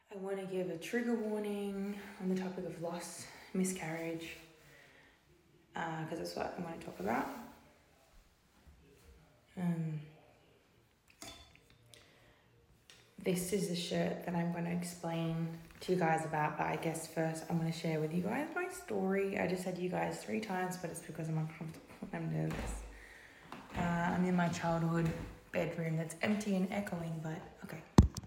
I want to give a trigger warning on the topic of loss, miscarriage, because that's what I want to talk about. This is the shirt that I'm going to explain to you guys about, but I guess first I'm going to share with you guys my story. I just said you guys 3 times, but it's because I'm uncomfortable. I'm nervous. I'm in my childhood bedroom that's empty and echoing, but okay.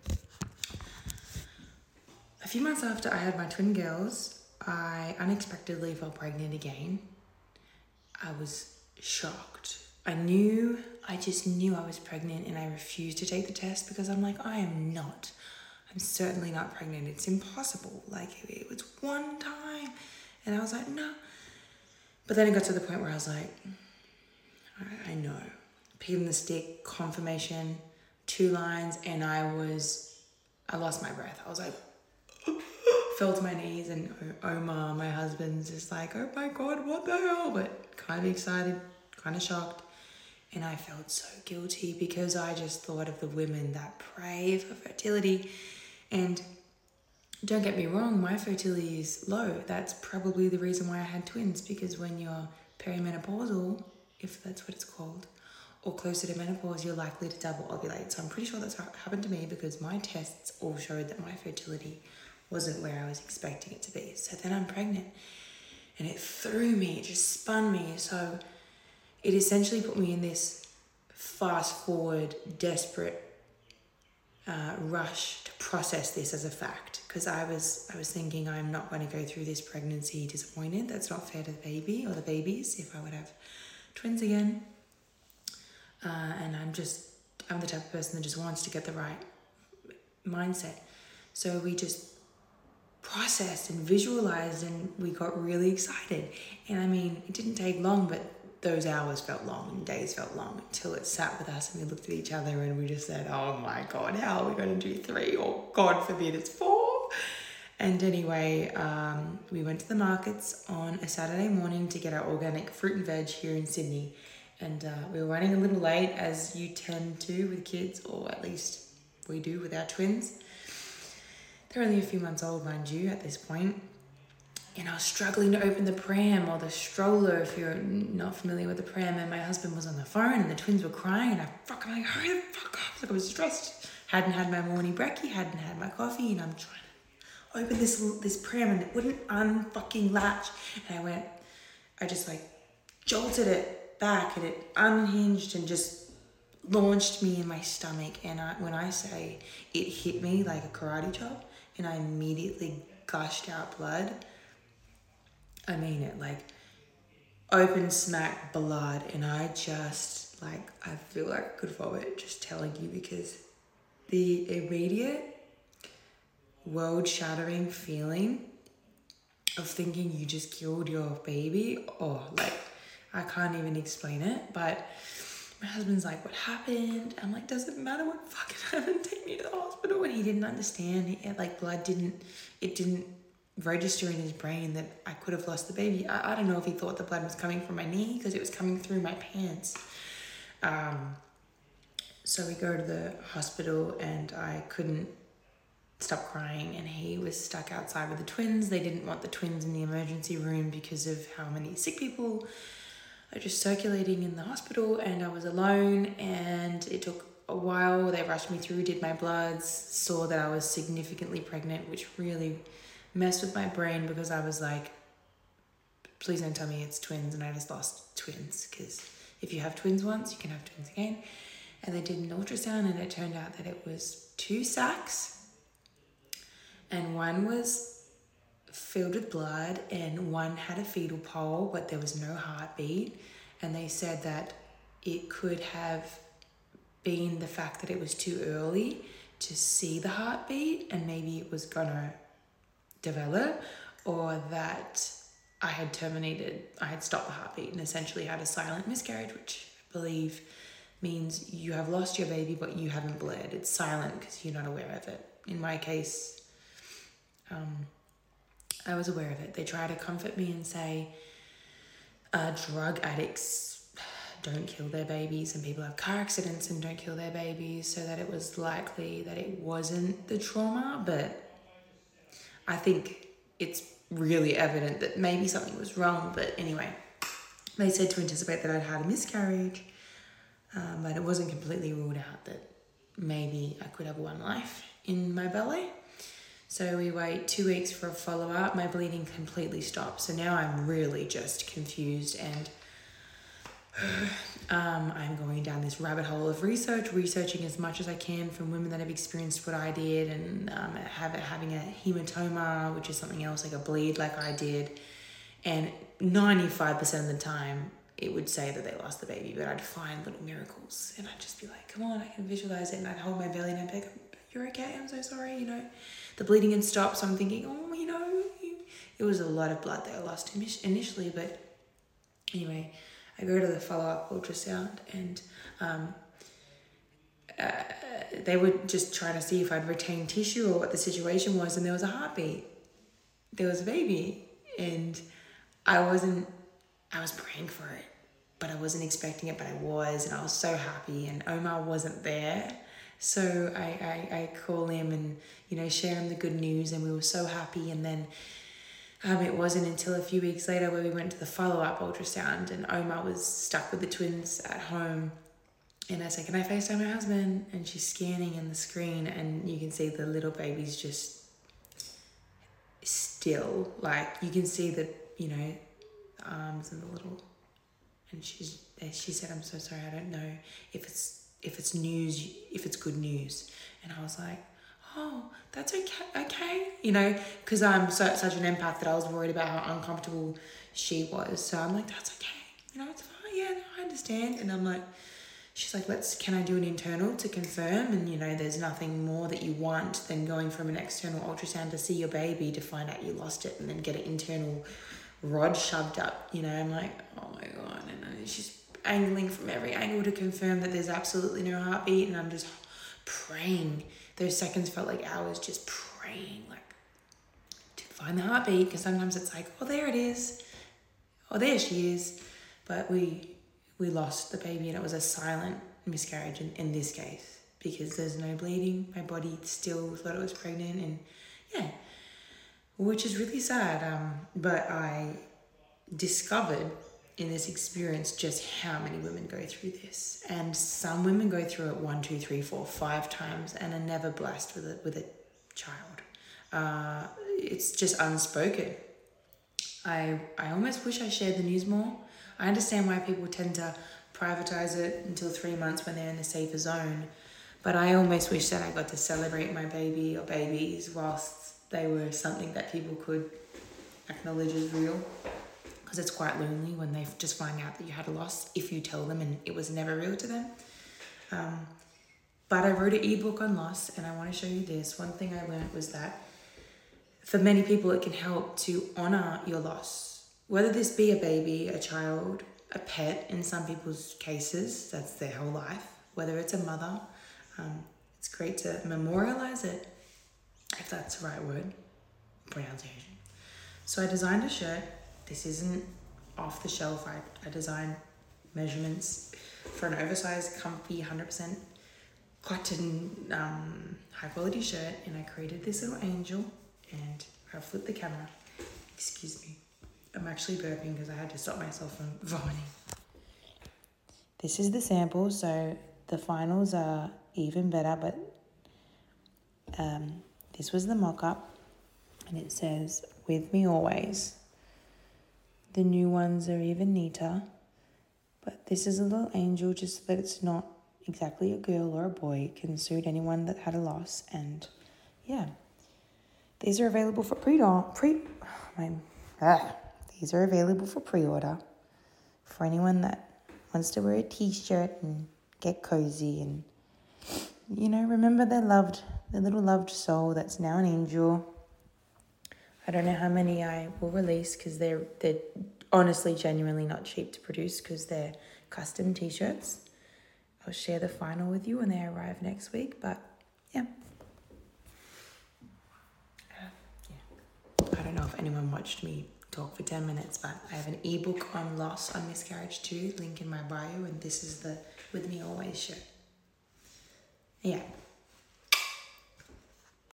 A few months after I had my twin girls, I unexpectedly fell pregnant again. I was shocked. I just knew I was pregnant, and I refused to take the test because I'm like, I'm certainly not pregnant. It's impossible. Like, it was one time. And I was like, no. But then it got to the point where I was like, I know. Pin in the stick, confirmation, 2 lines, and I lost my breath. I was like, fell to my knees, and Omar, my husband's just like, oh my God, what the hell? But kind of excited, kind of shocked. And I felt so guilty because I just thought of the women that pray for fertility. And don't get me wrong, my fertility is low. That's probably the reason why I had twins, because when you're perimenopausal, if that's what it's called, or closer to menopause, you're likely to double ovulate. So I'm pretty sure that's what happened to me, because my tests all showed that my fertility wasn't where I was expecting it to be. So then I'm pregnant, and it threw me, it just spun me. So it essentially put me in this fast forward, desperate rush to process this as a fact, because I was thinking, I'm not going to go through this pregnancy disappointed. That's not fair to the baby or the babies if I would have twins again. And I'm the type of person that just wants to get the right mindset. So we just processed and visualized, and we got really excited. And I mean, it didn't take long, but those hours felt long and days felt long until it sat with us, and we looked at each other and we just said, oh my God, how are we going to do 3? Or God forbid it's 4. And anyway, we went to the markets on a Saturday morning to get our organic fruit and veg here in Sydney. And we were running a little late, as you tend to with kids, or at least we do with our twins. They're only a few months old, mind you, at this point. And I was struggling to open the pram, or the stroller, if you're not familiar with the pram. And my husband was on the phone, and the twins were crying, and I'm like, hurry the fuck up. Like, I was stressed. Hadn't had my morning brekkie, hadn't had my coffee, and I'm trying to open this pram, and it wouldn't unfucking latch. And I just like jolted it back, and it unhinged and just launched me in my stomach. And when I say it hit me like a karate chop, and I immediately gushed out blood, I mean it, like open smack blood. And I just I feel like I could vomit just telling you, because the immediate world shattering feeling of thinking you just killed your baby, I can't even explain it. But my husband's like, what happened? I'm like, does it matter what fucking happened? Take me to the hospital. And he didn't understand. Blood didn't register in his brain that I could have lost the baby. I don't know if he thought the blood was coming from my knee, because it was coming through my pants. So we go to the hospital, and I couldn't stop crying, and he was stuck outside with the twins. They didn't want the twins in the emergency room because of how many sick people are just circulating in the hospital, and I was alone, and it took a while. They rushed me through, did my bloods, saw that I was significantly pregnant, which really messed with my brain, because I was like, please don't tell me it's twins and I just lost twins, because if you have twins once, you can have twins again. And they did an ultrasound, and it turned out that it was 2 sacs, and one was filled with blood, and one had a fetal pole, but there was no heartbeat. And they said that it could have been the fact that it was too early to see the heartbeat, and maybe it was gonna develop, or that I had stopped the heartbeat and essentially had a silent miscarriage, which I believe means you have lost your baby, but you haven't bled. It's silent because you're not aware of it. In my case, I was aware of it. They try to comfort me and say drug addicts don't kill their babies, and people have car accidents and don't kill their babies, so that it was likely that it wasn't the trauma. But I think it's really evident that maybe something was wrong. But anyway, they said to anticipate that I'd had a miscarriage, but it wasn't completely ruled out that maybe I could have one life in my belly. So we wait 2 weeks for a follow-up. My bleeding completely stopped. So now I'm really just confused, and I'm going down this rabbit hole of researching as much as I can from women that have experienced what I did, and having a hematoma, which is something else, like a bleed like I did. And 95% of the time, it would say that they lost the baby, but I'd find little miracles, and I'd just be like, come on, I can visualize it. And I'd hold my belly and I'd be like, you're okay, I'm so sorry, you know. The bleeding had stopped, so I'm thinking, oh, you know, it was a lot of blood that I lost initially. But anyway, I go to the follow-up ultrasound, and they were just trying to see if I'd retained tissue or what the situation was, and there was a heartbeat. There was a baby, and I was praying for it, but I wasn't expecting it, but I was, and I was so happy, and Omar wasn't there. So I call him and, you know, share him the good news, and we were so happy. And then it wasn't until a few weeks later where we went to the follow-up ultrasound, and Omar was stuck with the twins at home. And I said, can I FaceTime my husband? And she's scanning in the screen, and you can see the little baby's just still, like, you can see the, you know, the arms and the little, and she said, I'm so sorry, I don't know if it's news, if it's good news. And I was like, oh, that's okay, you know, because I'm such an empath that I was worried about how uncomfortable she was. So I'm like, that's okay, you know, it's fine, yeah, no, I understand. And I'm like, she's like, can I do an internal to confirm? And, you know, there's nothing more that you want than going from an external ultrasound to see your baby, to find out you lost it, and then get an internal rod shoved up, you know. I'm like, oh my God. And then she's angling from every angle to confirm that there's absolutely no heartbeat, and I'm just praying. Those seconds felt like hours, just praying, like, to find the heartbeat, because sometimes it's like, oh, there it is, oh, there she is. But we lost the baby, and it was a silent miscarriage in this case, because there's no bleeding. My body still thought I was pregnant, and yeah, which is really sad. But I discovered in this experience just how many women go through this, and some women go through it 1, 2, 3, 4, 5 times and are never blessed with a child. It's just unspoken. I almost wish I shared the news more. I understand why people tend to privatize it until 3 months when they're in the safer zone, but I almost wish that I got to celebrate my baby or babies whilst they were something that people could acknowledge as real. Because it's quite lonely when they just find out that you had a loss, if you tell them and it was never real to them. But I wrote an ebook on loss, and I want to show you this. One thing I learned was that for many people, it can help to honor your loss. Whether this be a baby, a child, a pet, in some people's cases, that's their whole life. Whether it's a mother, it's great to memorialize it, if that's the right word, pronunciation. So I designed a shirt. This isn't off the shelf. I designed measurements for an oversized, comfy, 100% cotton, high quality shirt, and I created this little angel, and I'll flip the camera. Excuse me. I'm actually burping because I had to stop myself from vomiting. This is the sample, so the finals are even better, but this was the mock-up, and it says, with me always. The new ones are even neater, but this is a little angel, just so that it's not exactly a girl or a boy. It can suit anyone that had a loss, and yeah. These are available for These are available for pre-order for anyone that wants to wear a t-shirt and get cozy and, you know, remember their little loved soul that's now an angel. I don't know how many I will release, because they're honestly genuinely not cheap to produce, because they're custom t-shirts. I'll share the final with you when they arrive next week, but yeah. I don't know if anyone watched me talk for 10 minutes, but I have an ebook on loss, on miscarriage too, link in my bio, and this is the With Me Always shirt. Yeah.